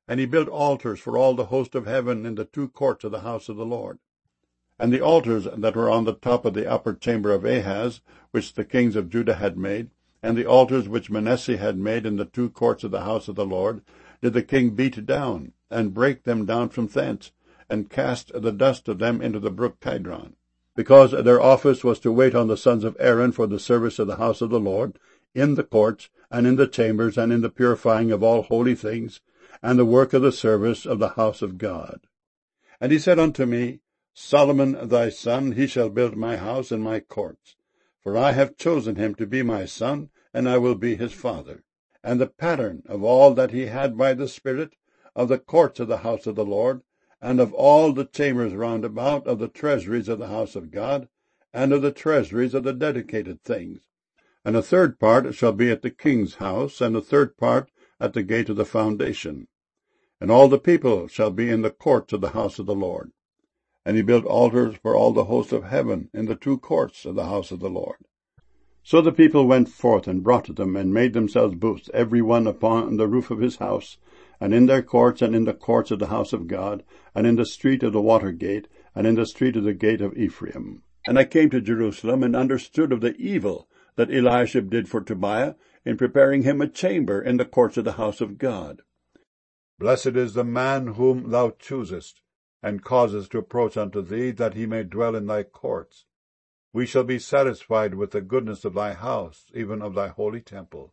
And he built altars for all the host of heaven in the two courts of the house of the Lord. And the altars that were on the top of the upper chamber of Ahaz, which the kings of Judah had made, and the altars which Manasseh had made in the two courts of the house of the Lord, did the king beat down, and break them down from thence, and cast the dust of them into the brook Kidron. Because their office was to wait on the sons of Aaron for the service of the house of the Lord, in the courts, and in the chambers, and in the purifying of all holy things, and the work of the service of the house of God. And he said unto me, Solomon thy son, he shall build my house and my courts. For I have chosen him to be my son, and I will be his father. And the pattern of all that he had by the Spirit, of the courts of the house of the Lord, and of all the chambers round about, of the treasuries of the house of God, and of the treasuries of the dedicated things. And a third part shall be at the king's house, and a third part at the gate of the foundation. And all the people shall be in the courts of the house of the Lord. And he built altars for all the host of heaven in the two courts of the house of the Lord. So the people went forth and brought them, and made themselves booths, every one upon the roof of his house, and in their courts, and in the courts of the house of God, and in the street of the water gate, and in the street of the gate of Ephraim. And I came to Jerusalem, and understood of the evil that Eliashib did for Tobiah, in preparing him a chamber in the courts of the house of God. Blessed is the man whom thou choosest, and causest to approach unto thee, that he may dwell in thy courts. We shall be satisfied with the goodness of thy house, even of thy holy temple.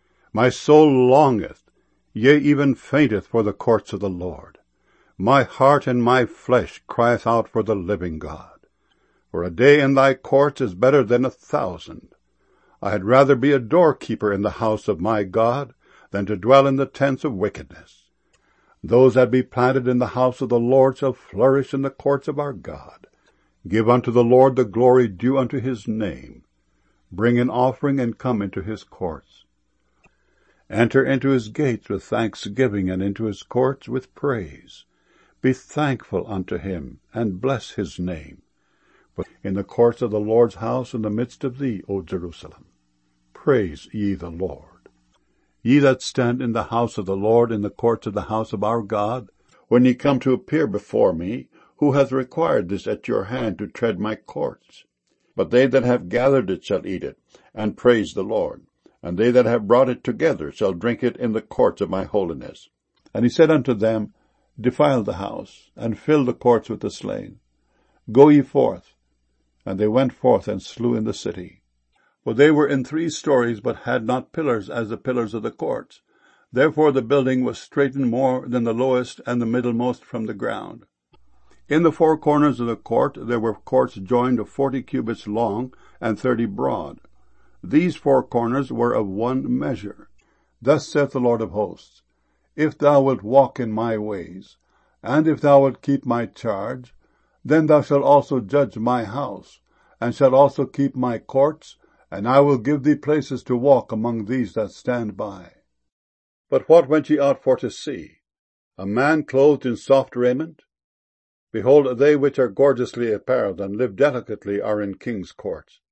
My soul longeth, yea, even fainteth for the courts of the Lord. My heart and my flesh crieth out for the living God. For a day in thy courts is better than 1,000. I had rather be a doorkeeper in the house of my God, than to dwell in the tents of wickedness. Those that be planted in the house of the Lord shall flourish in the courts of our God. Give unto the Lord the glory due unto his name. Bring an offering, and come into his courts. Enter into his gates with thanksgiving, and into his courts with praise. Be thankful unto him, and bless his name. For in the courts of the Lord's house, in the midst of thee, O Jerusalem, praise ye the Lord. Ye that stand in the house of the Lord, in the courts of the house of our God, when ye come to appear before me, who hath required this at your hand to tread my courts? But they that have gathered it shall eat it, and praise the Lord. And they that have brought it together shall drink it in the courts of my holiness. And he said unto them, Defile the house, and fill the courts with the slain. Go ye forth. And they went forth and slew in the city. For they were in 3 stories, but had not pillars as the pillars of the courts. Therefore the building was straitened more than the lowest and the middlemost from the ground. In the 4 corners of the court there were courts joined of 40 cubits long, and 30 broad. These 4 corners were of one measure. Thus saith the Lord of hosts, If thou wilt walk in my ways, and if thou wilt keep my charge, then thou shalt also judge my house, and shalt also keep my courts, and I will give thee places to walk among these that stand by. But what went ye out for to see? A man clothed in soft raiment? Behold, they which are gorgeously apparelled and live delicately are in kings' courts.